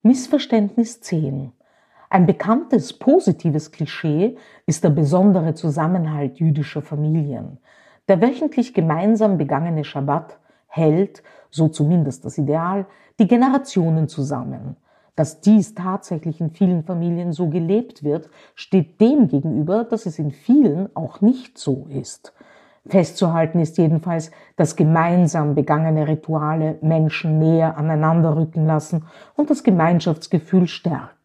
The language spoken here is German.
Missverständnis 10. Ein bekanntes positives Klischee ist der besondere Zusammenhalt jüdischer Familien. Der wöchentlich gemeinsam begangene Schabbat hält, so zumindest das Ideal, die Generationen zusammen. Dass dies tatsächlich in vielen Familien so gelebt wird, steht dem gegenüber, dass es in vielen auch nicht so ist. Festzuhalten ist jedenfalls, dass gemeinsam begangene Rituale Menschen näher aneinander rücken lassen und das Gemeinschaftsgefühl stärken.